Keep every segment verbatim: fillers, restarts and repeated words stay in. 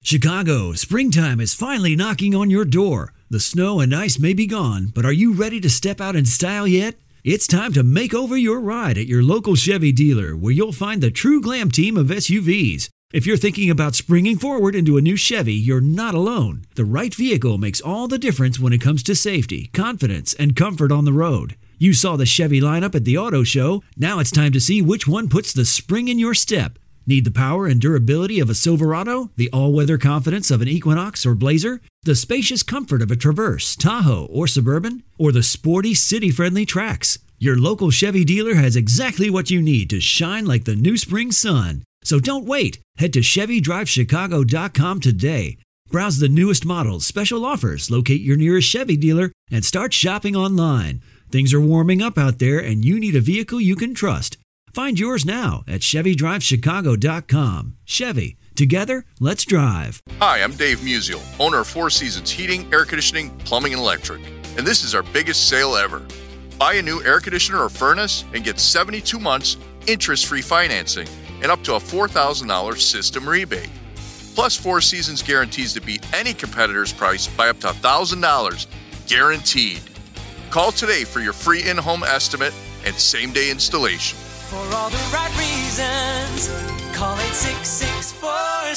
Chicago, springtime is finally knocking on your door. The snow and ice may be gone, but are you ready to step out in style yet? It's time to make over your ride at your local Chevy dealer, where you'll find the true glam team of S U Vs. If you're thinking about springing forward into a new Chevy, you're not alone. The right vehicle makes all the difference when it comes to safety, confidence, and comfort on the road. You saw the Chevy lineup at the auto show. Now it's time to see which one puts the spring in your step. Need the power and durability of a Silverado, the all-weather confidence of an Equinox or Blazer, the spacious comfort of a Traverse, Tahoe, or Suburban, or the sporty, city-friendly Trax? Your local Chevy dealer has exactly what you need to shine like the new spring sun. So don't wait. Head to Chevy Drive Chicago dot com today. Browse the newest models, special offers, locate your nearest Chevy dealer, and start shopping online. Things are warming up out there, and you need a vehicle you can trust. Find yours now at Chevy Drive Chicago dot com. Chevy, together, let's drive. Hi, I'm Dave Musial, owner of Four Seasons Heating, Air Conditioning, Plumbing, and Electric. And this is our biggest sale ever. Buy a new air conditioner or furnace and get seventy-two months interest-free financing and up to a four thousand dollars system rebate. Plus, Four Seasons guarantees to beat any competitor's price by up to one thousand dollars, guaranteed. Call today for your free in-home estimate and same-day installation. For all the right reasons, call eight six six, four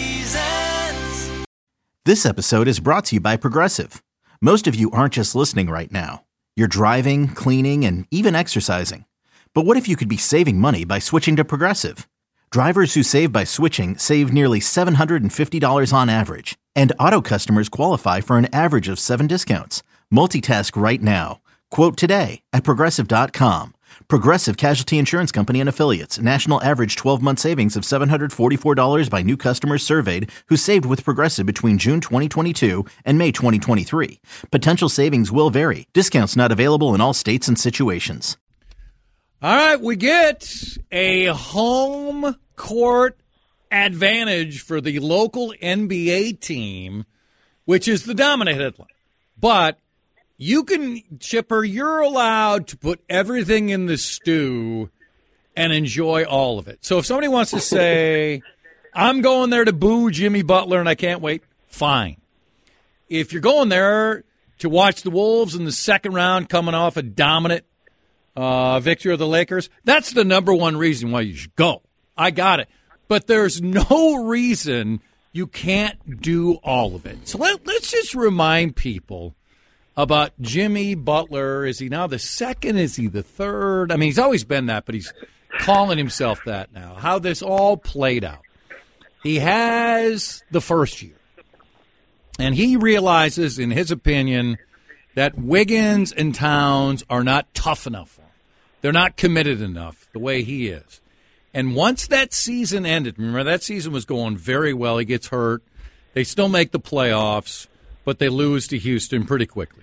seasons. This episode is brought to you by Progressive. Most of you aren't just listening right now. You're driving, cleaning, and even exercising. But what if you could be saving money by switching to Progressive? Drivers who save by switching save nearly seven hundred fifty dollars on average. And auto customers qualify for an average of seven discounts. Multitask right now. Quote today at Progressive dot com. Progressive Casualty Insurance Company and Affiliates. National average twelve-month savings of seven hundred forty-four dollars by new customers surveyed who saved with Progressive between June twenty twenty-two and May twenty twenty-three. Potential savings will vary. Discounts not available in all states and situations. All right, we get a home court advantage for the local N B A team, which is the dominant headline. But you can, Chipper, you're allowed to put everything in the stew and enjoy all of it. So if somebody wants to say, I'm going there to boo Jimmy Butler and I can't wait, fine. If you're going there to watch the Wolves in the second round coming off a dominant uh, victory of the Lakers, that's the number one reason why you should go. I got it. But there's no reason you can't do all of it. So let, let's just remind people about Jimmy Butler. Is he now the second? Is he the third? I mean, he's always been that, but he's calling himself that now. How this all played out. He has the first year, and he realizes, in his opinion, that Wiggins and Towns are not tough enough for him. They're not committed enough the way he is. And once that season ended, remember that season was going very well. He gets hurt. They still make the playoffs, but they lose to Houston pretty quickly.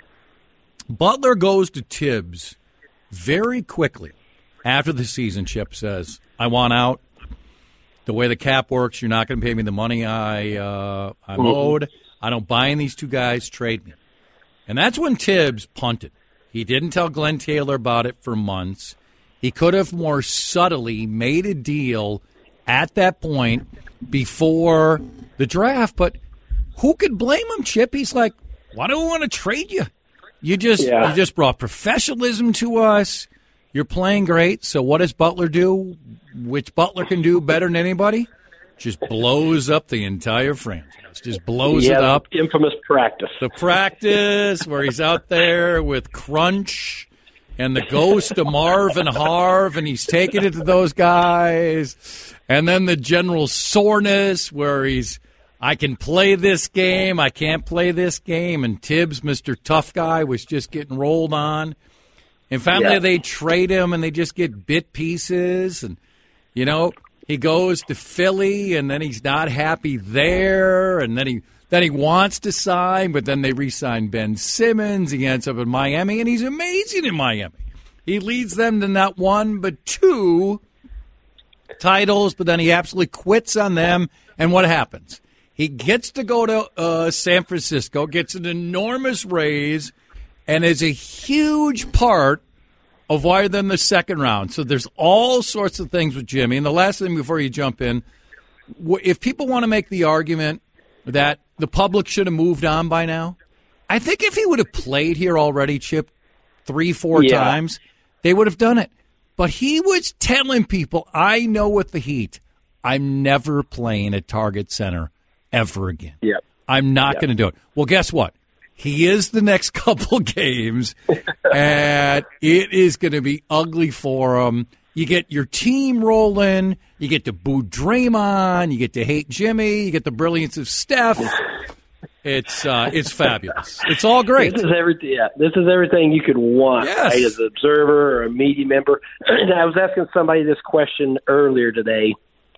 Butler goes to Tibbs very quickly after the season. Chip says, I want out. The way the cap works, you're not going to pay me the money I, uh, I'm owed. I don't buy in these two guys. Trade me. And that's when Tibbs punted. He didn't tell Glenn Taylor about it for months. He could have more subtly made a deal at that point before the draft, but who could blame him, Chip? He's like, why do we want to trade you? You just yeah. you just brought professionalism to us. You're playing great. So what does Butler do, which Butler can do better than anybody? Just blows up the entire franchise. Just blows yeah, it up. Infamous practice. The practice where he's out there with Crunch and the ghost of Marvin Harv, and he's taking it to those guys. And then the general soreness where he's, I can play this game, I can't play this game, and Tibbs, Mister Tough Guy, was just getting rolled on. And finally, yeah. they trade him, and they just get bit pieces. And, you know, he goes to Philly, and then he's not happy there, and then he then he wants to sign, but then they re-sign Ben Simmons. He ends up in Miami, and he's amazing in Miami. He leads them to not one but two titles, but then he absolutely quits on them, and what happens? He gets to go to uh, San Francisco, gets an enormous raise, and is a huge part of why they're in the second round. So there's all sorts of things with Jimmy. And the last thing before you jump in, if people want to make the argument that the public should have moved on by now? I think if he would have played here already, Chip, three, four yeah. times, they would have done it. But he was telling people, I know with the Heat, I'm never playing at Target Center ever again. Yep. I'm not yep. going to do it. Well, guess what? He is the next couple games, and it is going to be ugly for him. You get your team rolling. You get to boo Draymond. You get to hate Jimmy. You get the brilliance of Steph. It's uh, it's fabulous. It's all great. This is everything. Yeah, this is everything you could want, yes. right, as an observer or a media member. I was asking somebody this question earlier today.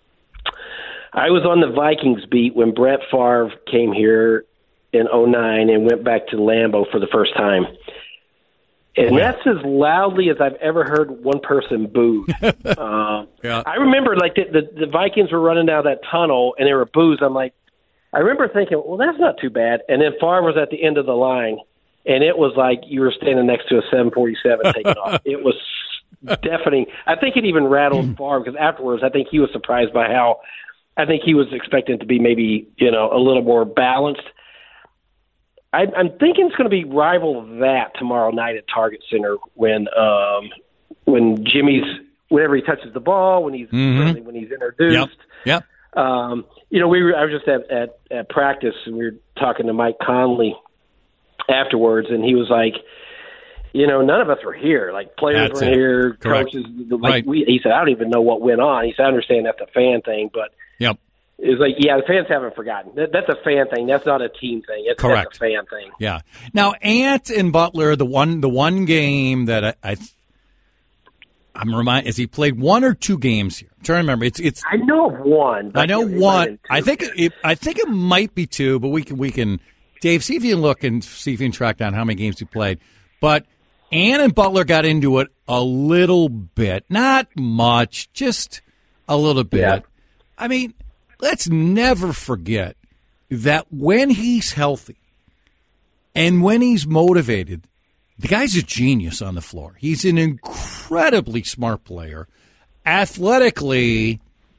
I was on the Vikings beat when Brett Favre came here in oh nine and went back to Lambeau for the first time. And yeah. that's as loudly as I've ever heard one person boo. uh, yeah. I remember like the, the, the Vikings were running down that tunnel and there were boos. I'm like, I remember thinking, well, that's not too bad. And then Favre was at the end of the line, and it was like you were standing next to a seven forty-seven taking off. It was deafening. I think it even rattled Favre because afterwards I think he was surprised by how I think he was expecting to be maybe, you know, a little more balanced. I, I'm thinking it's going to be rival that tomorrow night at Target Center when um, when Jimmy's whenever he touches the ball, when he's mm-hmm. when he's introduced. Yep. Yep. Um, you know, we were, I was just at, at, at practice and we were talking to Mike Conley afterwards, and he was like, you know, none of us were here. Like players That's were it. here, Correct. coaches. Like right. we, he said, I don't even know what went on. He said, I understand that's a fan thing, but yep. it's like, yeah, the fans haven't forgotten. That, that's a fan thing. That's not a team thing. It's, Correct. That's a fan thing. Yeah. Now, Ant and Butler, the one, the one game that I, I I'm reminded, is he played one or two games here? I'm trying to remember. It's it's. I know of one. I know one. I think it, I think it might be two, but we can we can. Dave, see if you can look and see if you can track down how many games he played. But Ant and Butler got into it a little bit, not much, just a little bit. Yeah. I mean, let's never forget that when he's healthy and when he's motivated, the guy's a genius on the floor. He's an incredibly smart player. Athletically,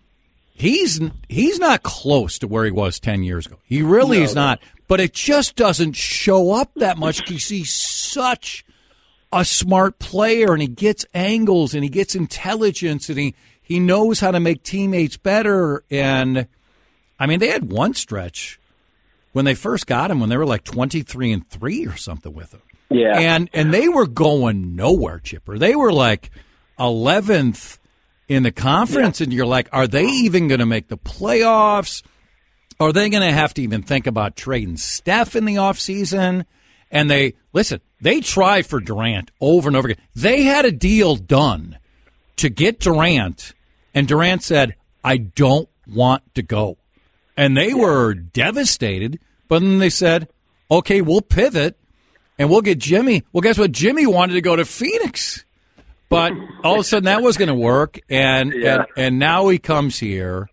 he's he's not close to where he was ten years ago. He really No, is not. But it just doesn't show up that much because he's such a smart player, and he gets angles, and he gets intelligence, and he, he knows how to make teammates better. And, I mean, they had one stretch when they first got him when they were like twenty-three and three or something with him. Yeah. And and they were going nowhere, Chipper. They were like eleventh in the conference, yeah. and you're like, are they even going to make the playoffs? Are they going to have to even think about trading Steph in the offseason? And they, listen, they tried for Durant over and over again. They had a deal done to get Durant, and Durant said, I don't want to go. And they yeah. were devastated, but then they said, okay, we'll pivot. And we'll get Jimmy. Well, guess what? Jimmy wanted to go to Phoenix. But all of a sudden that was going to work. And, yeah. and and now he comes here.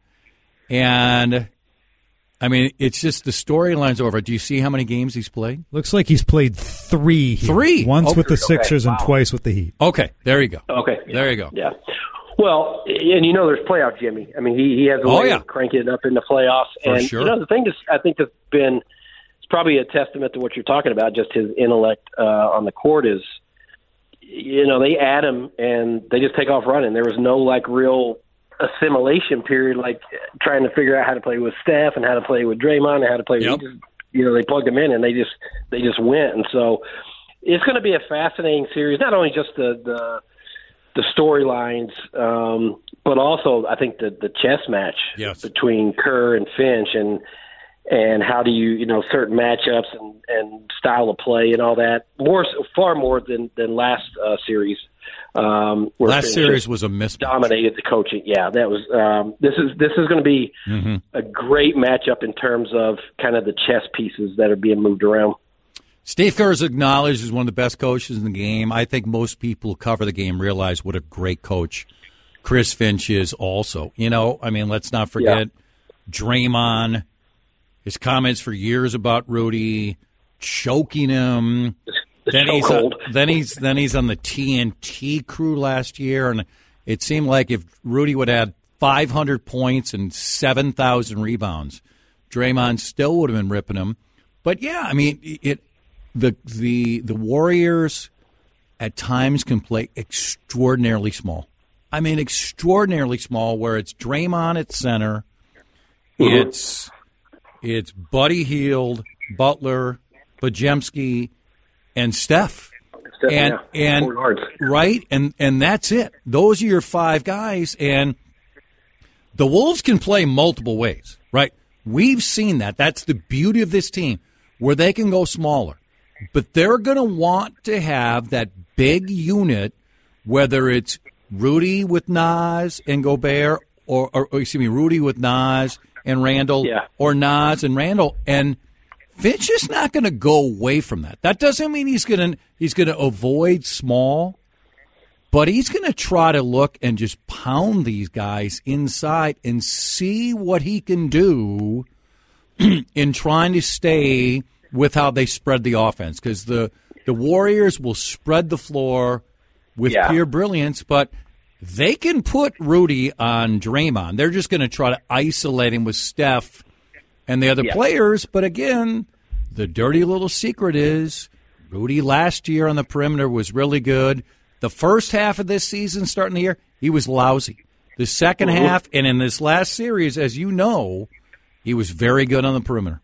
And, I mean, it's just the storyline's over. Do you see how many games he's played? Looks like he's played three. Here. Three? Once okay. with the Sixers okay. and wow. twice with the Heat. Okay, there you go. Okay. There you go. Yeah. Well, and you know there's playoff Jimmy. I mean, he, he has a oh, way yeah. of cranking it up in the playoffs. For and, sure. you know, the thing that's, I think that's been – it's probably a testament to what you're talking about, just his intellect uh, on the court is, you know, they add him and they just take off running. There was no, like, real assimilation period, like trying to figure out how to play with Steph and how to play with Draymond and how to play yep. with – you know, they plugged him in and they just they just went. And so it's going to be a fascinating series, not only just the the, the storylines, um, but also I think the, the chess match yes. between Kerr and Finch and – and how do you, you know, certain matchups and, and style of play and all that. More, far more than, than last uh, series. Um, where last Finch series was a mismatch. Dominated the coaching. Yeah, that was. Um, this is this is going to be mm-hmm. a great matchup in terms of kind of the chess pieces that are being moved around. Steve Kerr is acknowledged as one of the best coaches in the game. I think most people who cover the game realize what a great coach Chris Finch is also. You know, I mean, let's not forget yeah. Draymond. His comments for years about Rudy choking him. Then he's on, then he's then he's on the T N T crew last year, and it seemed like if Rudy would add five hundred points and seven thousand rebounds, Draymond still would have been ripping him. But, yeah, I mean, it the the the Warriors at times can play extraordinarily small. I mean, extraordinarily small, where it's Draymond at center, mm-hmm. it's it's Buddy Hield, Butler, Podziemski, and Steph. Steph and yeah. and right, and and that's it. Those are your five guys, and the Wolves can play multiple ways, right? We've seen that. That's the beauty of this team, where they can go smaller. But they're going to want to have that big unit, whether it's Rudy with Naz and Gobert, or, or, or excuse me, Rudy with Naz and Randall, yeah. or Naz and Randall. And Finch is not going to go away from that. That doesn't mean he's going to he's going to avoid small, but he's going to try to look and just pound these guys inside and see what he can do in trying to stay with how they spread the offense. Because the, the Warriors will spread the floor with yeah. pure brilliance, but they can put Rudy on Draymond. They're just going to try to isolate him with Steph and the other yeah. players. But again, the dirty little secret is Rudy last year on the perimeter was really good. The first half of this season, starting the year, he was lousy. The second mm-hmm. half, and in this last series, as you know, he was very good on the perimeter.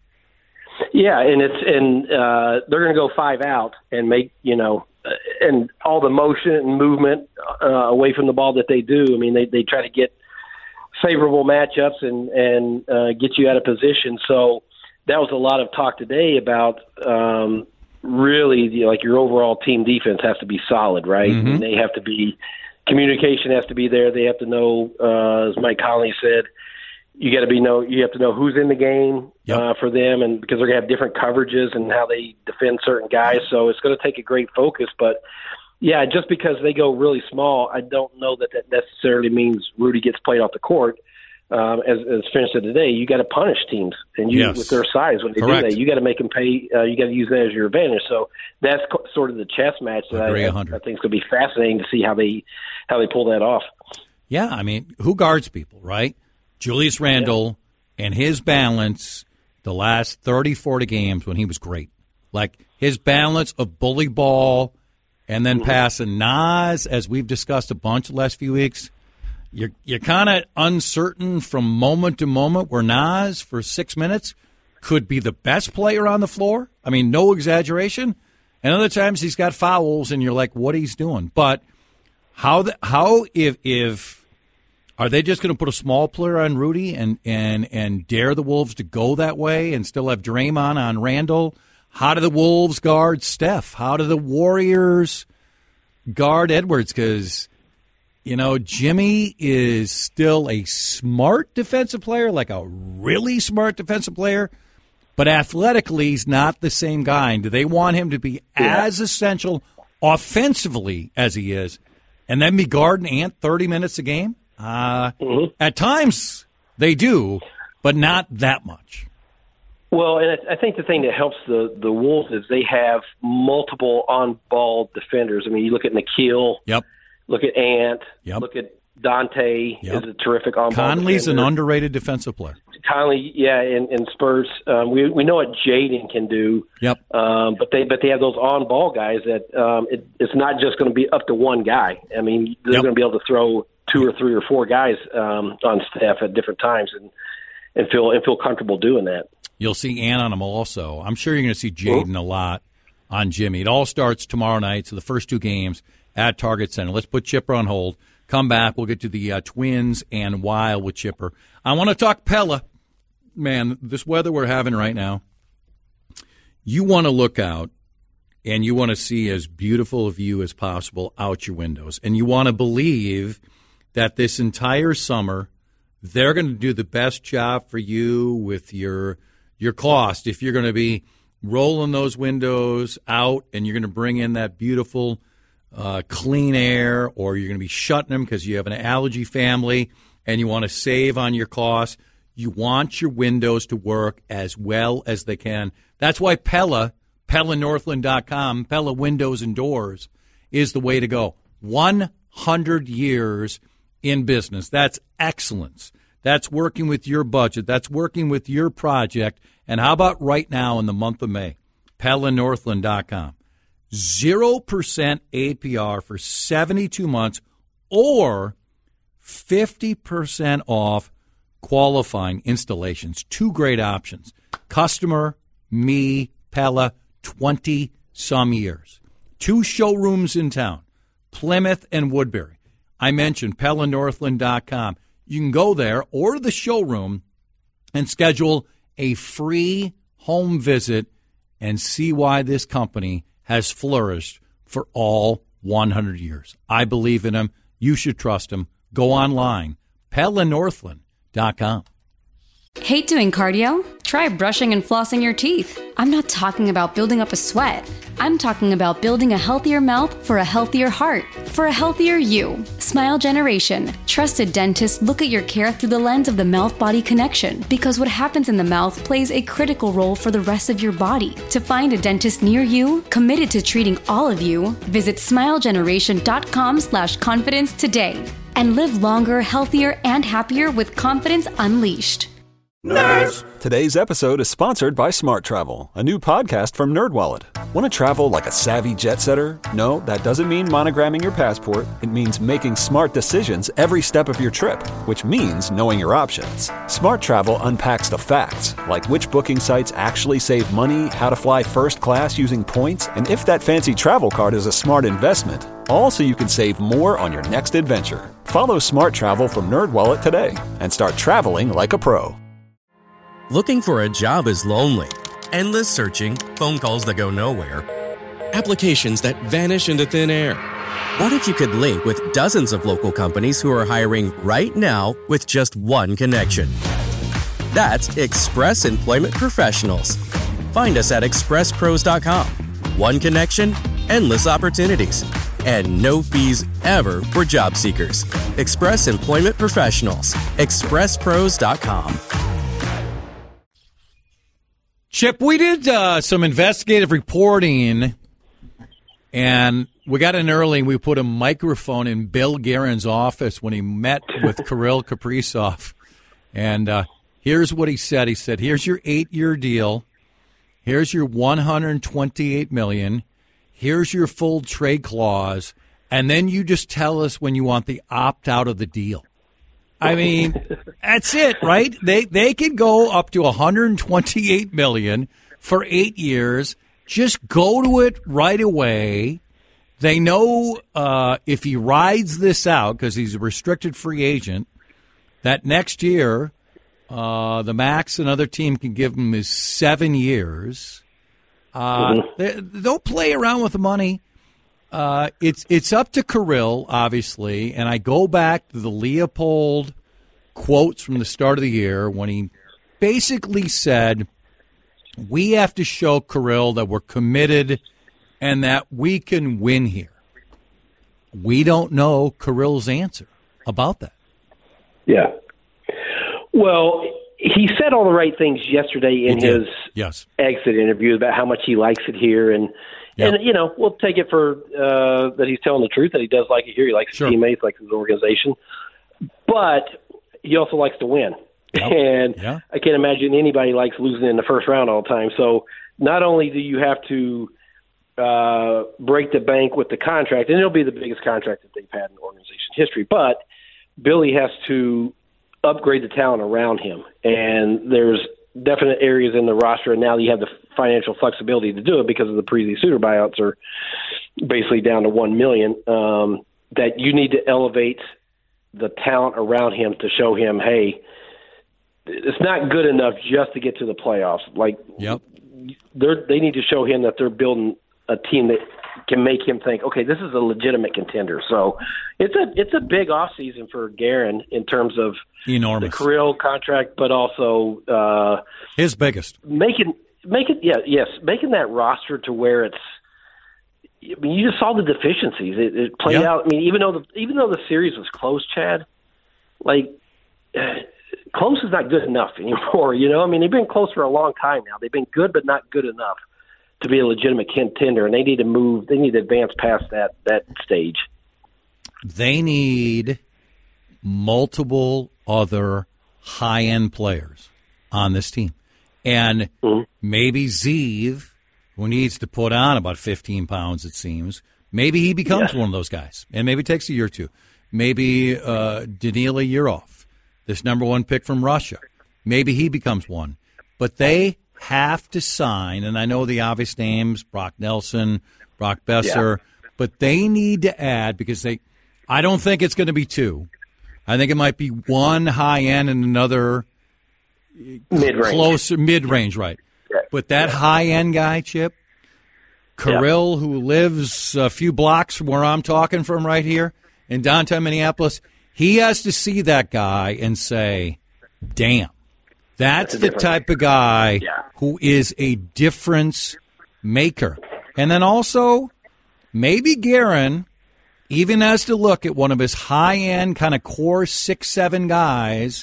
Yeah, and it's and uh, they're going to go five out and make you know, uh, and all the motion and movement uh, away from the ball that they do. I mean, they they try to get favorable matchups and and uh, get you out of position. So that was a lot of talk today about. Um, really, you know, like your overall team defense has to be solid, right? Mm-hmm. And they have to be communication has to be there. They have to know, uh, as Mike Conley said. You got to be know. You have to know who's in the game yep. uh, for them, and because they're going to have different coverages and how they defend certain guys. So it's going to take a great focus. But yeah, just because they go really small, I don't know that that necessarily means Rudy gets played off the court. Um, as, as Finch said today, you got to punish teams, and you yes. with their size when they Correct. do that, you got to make them pay. Uh, you got to use that as your advantage. So that's co- sort of the chess match that I, I, I think is going to be fascinating to see how they how they pull that off. Yeah, I mean, who guards people, right? Julius Randle yeah. and his balance the last thirty, forty games when he was great. Like his balance of bully ball and then mm-hmm. passing Naz, as we've discussed a bunch the last few weeks, you're, you're kind of uncertain from moment to moment where Naz for six minutes could be the best player on the floor. I mean, no exaggeration. And other times he's got fouls and you're like, what he's doing. But how, the, how if if... Are they just going to put a small player on Rudy and, and, and dare the Wolves to go that way and still have Draymond on Randall? How do the Wolves guard Steph? How do the Warriors guard Edwards? Because, you know, Jimmy is still a smart defensive player, like a really smart defensive player, but athletically he's not the same guy. And do they want him to be yeah. as essential offensively as he is and then be guarding Ant thirty minutes a game? Uh, mm-hmm. At times they do, but not that much. Well, and I think the thing that helps the, the Wolves is they have multiple on-ball defenders. I mean, you look at Nikhil, yep. look at Ant, yep. look at Dante yep. is a terrific on-ball Conley's defender. an underrated defensive player. Conley, yeah, in, in Spurs. Um, we we know what Jaden can do. Yep. Um, but they but they have those on-ball guys that um, it, it's not just going to be up to one guy. I mean, they're yep. going to be able to throw two or three or four guys um, on staff at different times and and feel and feel comfortable doing that. You'll see Ant on him also. I'm sure you're going to see Jaden mm-hmm. a lot on Jimmy. It all starts tomorrow night, so the first two games at Target Center. Let's put Chipper on hold. Come back. We'll get to the uh, Twins and Wild with Chipper. I want to talk Pella. Man, this weather we're having right now, you want to look out and you want to see as beautiful a view as possible out your windows. And you want to believe that this entire summer they're going to do the best job for you with your your cost. If you're going to be rolling those windows out and you're going to bring in that beautiful uh, clean air, or you're going to be shutting them because you have an allergy family and you want to save on your costs, you want your windows to work as well as they can. That's why Pella, Pella Northland dot com, Pella Windows and Doors is the way to go. one hundred years in business. That's excellence. That's working with your budget. That's working with your project. And how about right now in the month of May? Pella Northland dot com. zero percent A P R for seventy-two months or fifty percent off qualifying installations. Two great options. Customer, me, Pella, twenty-some years. Two showrooms in town, Plymouth and Woodbury. I mentioned Pella Northland dot com. You can go there or the showroom and schedule a free home visit and see why this company has flourished for all one hundred years. I believe in them. You should trust them. Go online, Pella Northland dot com. Hate doing cardio? Try brushing and flossing your teeth. I'm not talking about building up a sweat. I'm talking about building a healthier mouth for a healthier heart, for a healthier you. Smile Generation. Trusted dentists look at your care through the lens of the mouth-body connection because what happens in the mouth plays a critical role for the rest of your body. To find a dentist near you, committed to treating all of you, visit smile generation dot com slash confidence today and live longer, healthier, and happier with confidence unleashed. Nerds! Today's episode is sponsored by Smart Travel, a new podcast from NerdWallet. Want to travel like a savvy jet setter? No, that doesn't mean monogramming your passport. It means making smart decisions every step of your trip, which means knowing your options. Smart Travel unpacks the facts, like which booking sites actually save money, how to fly first class using points, and if that fancy travel card is a smart investment. All so you can save more on your next adventure. Follow Smart Travel from NerdWallet today and start traveling like a pro. Looking for a job is lonely. Endless searching, phone calls that go nowhere, applications that vanish into thin air. What if you could link with dozens of local companies who are hiring right now with just one connection? That's Express Employment Professionals. Find us at express pros dot com. One connection, endless opportunities, and no fees ever for job seekers. Express Employment Professionals. express pros dot com. Chip, we did uh, some investigative reporting, and we got in early, and we put a microphone in Bill Guerin's office when he met with Kirill Kaprizov. And uh, here's what he said. He said, here's your eight-year deal. Here's your one hundred twenty-eight million dollars. Here's your full trade clause. And then you just tell us when you want the opt-out of the deal. I mean, that's it, right? They they could go up to one hundred twenty-eight million dollars for eight years. Just go to it right away. They know uh, if he rides this out, because he's a restricted free agent, that next year uh, the max another team can give him is seven years. Uh, mm-hmm. they, they'll play around with the money. Uh, it's it's up to Kirill, obviously, and I go back to the Leopold quotes from the start of the year when he basically said, we have to show Kirill that we're committed and that we can win here. We don't know Kirill's answer about that. Yeah. Well, he said all the right things yesterday in his yes. exit interview about how much he likes it here, and Yep. And, you know, we'll take it for uh, that he's telling the truth, that he does like it here. He likes sure. his teammates, likes his organization. But he also likes to win. Yep. And yeah. I can't imagine anybody likes losing in the first round all the time. So not only do you have to uh, break the bank with the contract, and it'll be the biggest contract that they've had in organization history, but Billy has to upgrade the talent around him. And there's definite areas in the roster, and now you have the financial flexibility to do it because of the Presley Suter buyouts are basically down to one million. Um, that you need to elevate the talent around him to show him, hey, it's not good enough just to get to the playoffs. Like, yep. they're, they need to show him that they're building a team that can make him think, okay, this is a legitimate contender. So it's a it's a big offseason for Guerin in terms of enormous the Kirill contract, but also uh, his biggest making making yeah yes making that roster to where it's. I mean, you just saw the deficiencies. It, it played yeah. out. I mean, even though the even though the series was close, Chad, like close is not good enough anymore. You know, I mean, they've been close for a long time now. They've been good, but not good enough to be a legitimate contender, and they need to move. They need to advance past that that stage. They need multiple other high-end players on this team. And mm-hmm. maybe Zeev, who needs to put on about fifteen pounds, it seems, maybe he becomes yeah. one of those guys. And maybe it takes a year or two. Maybe uh, Danila Yurov, this number one pick from Russia, maybe he becomes one. But they have to sign, and I know the obvious names, Brock Nelson, Brock Besser, yeah. but they need to add, because they, I don't think it's going to be two. I think it might be one high end and another mid-range. Closer, mid-range, right. Yeah. But that yeah. high end guy, Chip, Kirill, yeah. who lives a few blocks from where I'm talking from right here in downtown Minneapolis, he has to see that guy and say, damn. That's, That's the type of guy yeah. who is a difference maker. And then also, maybe Guerin even has to look at one of his high-end kind of core six, seven guys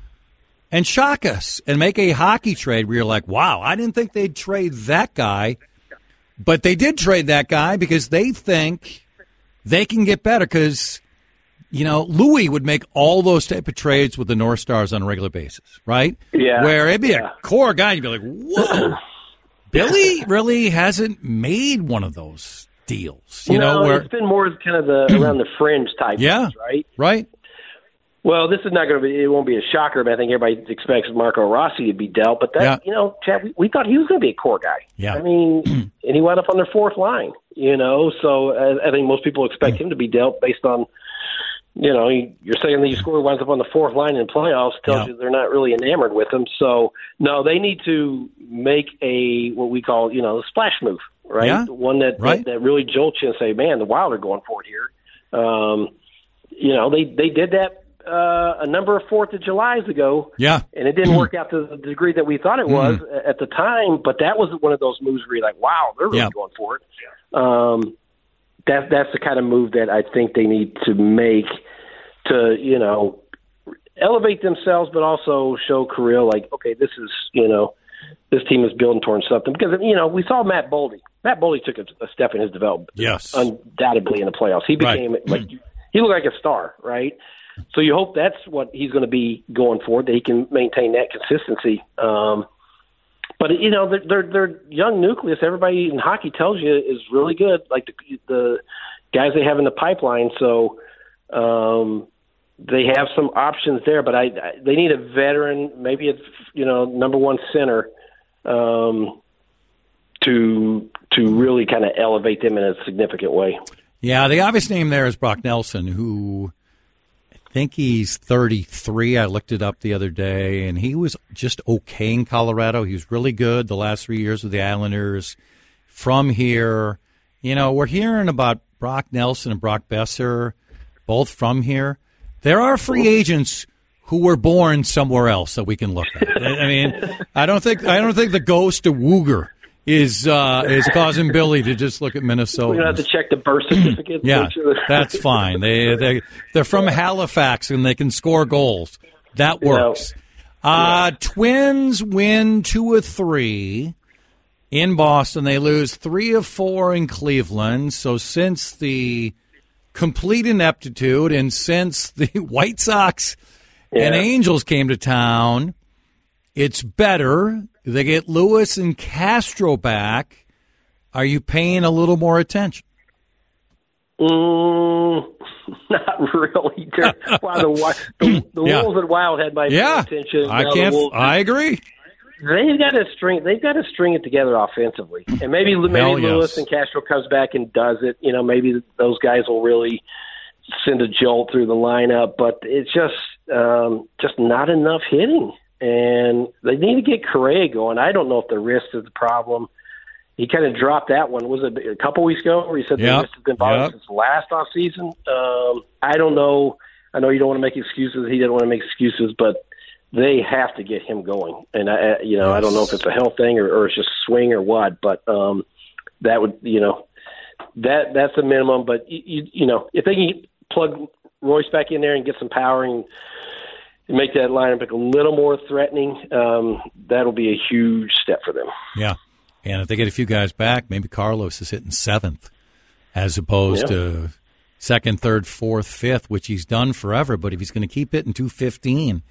and shock us and make a hockey trade where you're like, wow, I didn't think they'd trade that guy. But they did trade that guy because they think they can get better because, you know, Louis would make all those type of trades with the North Stars on a regular basis, right? Yeah. Where it'd be yeah. a core guy, and you'd be like, whoa, Billy really hasn't made one of those deals. You no, know, where it's been more kind of the around the fringe type yeah, ones, right? Right. Well, this is not going to be, it won't be a shocker, but I think everybody expects Marco Rossi to be dealt. But that, yeah. you know, Chad, we, we thought he was going to be a core guy. Yeah. I mean, and he wound up on their fourth line, you know, so I, I think most people expect him to be dealt based on, you know, your second leading scorer winds up on the fourth line in playoffs, tells yeah. you they're not really enamored with him. So, no, they need to make a, what we call, you know, a splash move, right? Yeah. One that, right. that that really jolts you and say, man, the Wild are going for it here. Um, you know, they, they did that uh, a number of Fourth of Julys ago. Yeah. And it didn't work out to the degree that we thought it was mm. at the time, but that was one of those moves where you're like, wow, they're really yeah. going for it. Um, that, that's the kind of move that I think they need to make to, you know, elevate themselves, but also show Kirill, like, okay, this is, you know, this team is building towards something. Because, you know, we saw Matt Boldy. Matt Boldy took a, a step in his development. Yes. Undoubtedly in the playoffs. He became, right. like, he looked like a star, right? So you hope that's what he's going to be going for, that he can maintain that consistency. Um, but, you know, their, their, their young nucleus, everybody in hockey tells you, is really good, like the, the guys they have in the pipeline. So um, they have some options there, but I, I they need a veteran, maybe it's, you know, number one center um, to to really kind of elevate them in a significant way. Yeah, the obvious name there is Brock Nelson, who I think he's thirty-three. I looked it up the other day, and he was just okay in Colorado. He was really good the last three years with the Islanders. From here, you know, we're hearing about Brock Nelson and Brock Besser, both from here. There are free agents who were born somewhere else that we can look at. I mean, I don't think I don't think the ghost of Wooger is uh, is causing Billy to just look at Minnesota. We don't have to check the birth certificate. Yeah, that's fine. They they they're from Halifax and they can score goals. That works. Yeah. Uh, yeah. Twins win two of three in Boston. They lose three of four in Cleveland. So since the complete ineptitude and since the White Sox yeah. and Angels came to town, it's better. They get Lewis and Castro back. Are you paying a little more attention? Mm, not really. Wow, the the, the yeah. Wolves and Wild had my yeah. attention. I can't. I agree. They've got to string. They've got to string it together offensively, and maybe maybe Hell Lewis yes. and Castro comes back and does it. You know, maybe those guys will really send a jolt through the lineup. But it's just um, just not enough hitting. And they need to get Correa going. I don't know if the wrist is the problem. He kind of dropped that one. Was it a couple weeks ago where he said yep. the wrist has been bothering yep. since last offseason? Um, I don't know. I know you don't want to make excuses. He didn't want to make excuses, but they have to get him going. And, I, you know, yes. I don't know if it's a health thing or, or it's just swing or what, but um, that would, you know, that that's the minimum. But, you, you know, if they can plug Royce back in there and get some power and make that lineup a little more threatening, um, that'll be a huge step for them. Yeah. And if they get a few guys back, maybe Carlos is hitting seventh as opposed yeah. to second, third, fourth, fifth, which he's done forever. But if he's going to keep hitting two fifteen,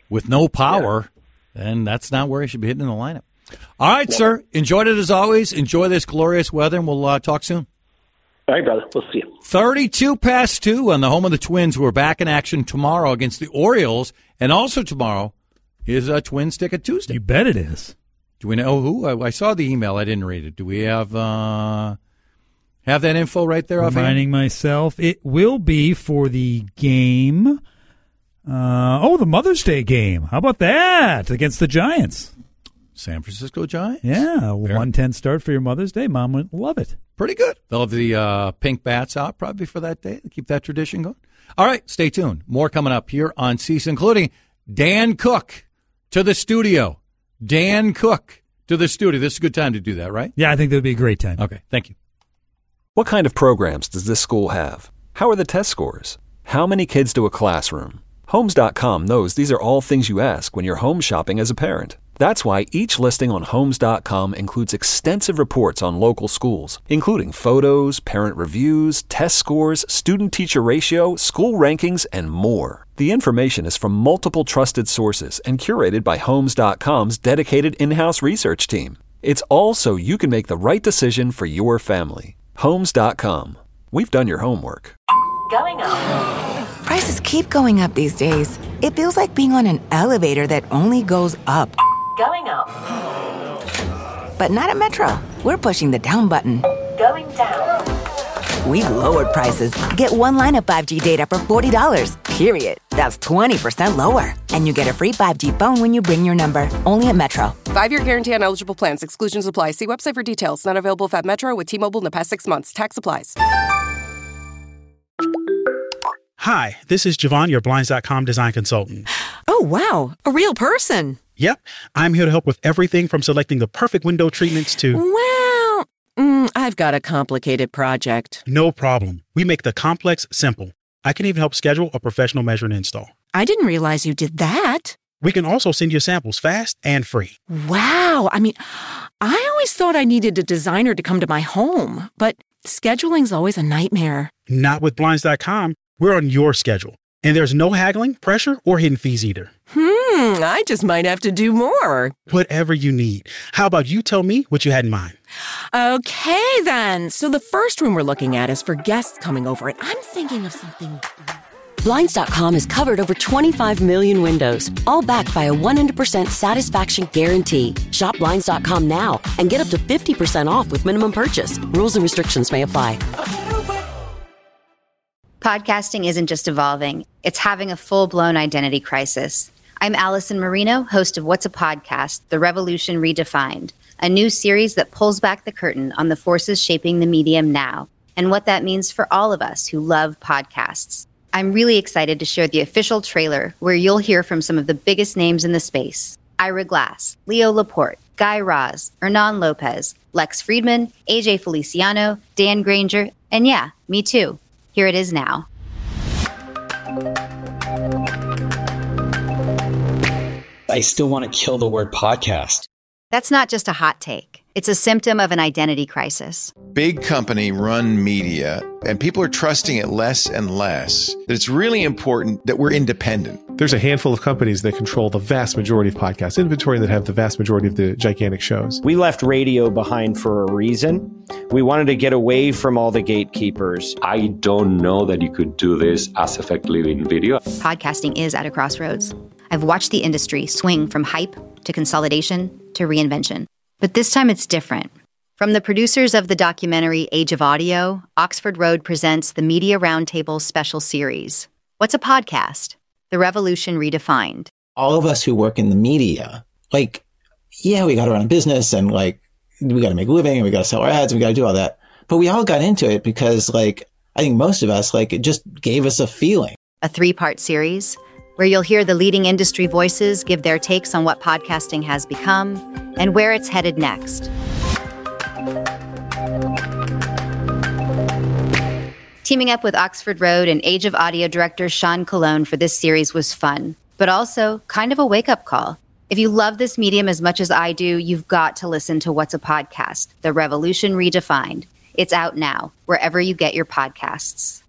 with no power, then that's not where he should be hitting in the lineup. All right, sir. Enjoyed it as always. Enjoy this glorious weather, and we'll uh, talk soon. All right, brother. We'll see you. thirty-two past two on the home of the Twins, who are back in action tomorrow against the Orioles. And also tomorrow is a Twins Ticket Tuesday. You bet it is. Do we know who? I, I saw the email. I didn't read it. Do we have uh, have that info right there? Reminding myself, it will be for the game. Uh, oh, the Mother's Day game. How about that against the Giants? San Francisco Giants? Yeah, one ten start for your Mother's Day. Mom would love it. Pretty good. They'll have the uh, pink bats out probably for that day to keep that tradition going. All right, stay tuned. More coming up here on C S, including Dan Cook to the studio. Dan Cook to the studio. This is a good time to do that, right? Yeah, I think that would be a great time. Okay, thank you. What kind of programs does this school have? How are the test scores? How many kids do a classroom? Homes dot com knows these are all things you ask when you're home shopping as a parent. That's why each listing on Homes dot com includes extensive reports on local schools, including photos, parent reviews, test scores, student-teacher ratio, school rankings, and more. The information is from multiple trusted sources and curated by Homes dot com's dedicated in-house research team. It's all so you can make the right decision for your family. Homes dot com. We've done your homework. Going up. Prices keep going up these days. It feels like being on an elevator that only goes up. Going up. But not at Metro. We're pushing the down button. Going down. We've lowered prices. Get one line of five G data for forty dollars, period. That's twenty percent lower. And you get a free five G phone when you bring your number. Only at Metro. Five-year guarantee on eligible plans. Exclusions apply. See website for details. Not available if at Metro with T-Mobile in the past six months. Tax applies. Hi, this is Javon, your Blinds dot com design consultant. Oh, wow. A real person. Yep. I'm here to help with everything from selecting the perfect window treatments to... Well, mm, I've got a complicated project. No problem. We make the complex simple. I can even help schedule a professional measure and install. I didn't realize you did that. We can also send you samples fast and free. Wow. I mean, I always thought I needed a designer to come to my home, but scheduling's always a nightmare. Not with Blinds dot com. We're on your schedule. And there's no haggling, pressure, or hidden fees either. Hmm, I just might have to do more. Whatever you need. How about you tell me what you had in mind? Okay, then. So the first room we're looking at is for guests coming over, and I'm thinking of something... Blinds dot com has covered over twenty-five million windows, all backed by a one hundred percent satisfaction guarantee. Shop Blinds dot com now and get up to fifty percent off with minimum purchase. Rules and restrictions may apply. Podcasting isn't just evolving, it's having a full-blown identity crisis. I'm Allison Marino, host of What's a Podcast? The Revolution Redefined, a new series that pulls back the curtain on the forces shaping the medium now and what that means for all of us who love podcasts. I'm really excited to share the official trailer where you'll hear from some of the biggest names in the space. Ira Glass, Leo Laporte, Guy Raz, Hernan Lopez, Lex Friedman, A J Feliciano, Dan Granger, and yeah, me too. Here it is now. I still want to kill the word podcast. That's not just a hot take. It's a symptom of an identity crisis. Big company run media, and people are trusting it less and less. That it's really important that we're independent. There's a handful of companies that control the vast majority of podcast inventory that have the vast majority of the gigantic shows. We left radio behind for a reason. We wanted to get away from all the gatekeepers. I don't know that you could do this as effectively in video. Podcasting is at a crossroads. I've watched the industry swing from hype to consolidation to reinvention. But this time it's different. From the producers of the documentary Age of Audio, Oxford Road presents the Media Roundtable special series. What's a podcast? The Revolution Redefined. All of us who work in the media, like, yeah, we got to run a business and like, we got to make a living and we got to sell our ads and we got to do all that. But we all got into it because like, I think most of us, like, it just gave us a feeling. A three-part series where you'll hear the leading industry voices give their takes on what podcasting has become and where it's headed next. Teaming up with Oxford Road and Age of Audio director Sean Colon for this series was fun, but also kind of a wake-up call. If you love this medium as much as I do, you've got to listen to What's a Podcast? The Revolution Redefined. It's out now, wherever you get your podcasts.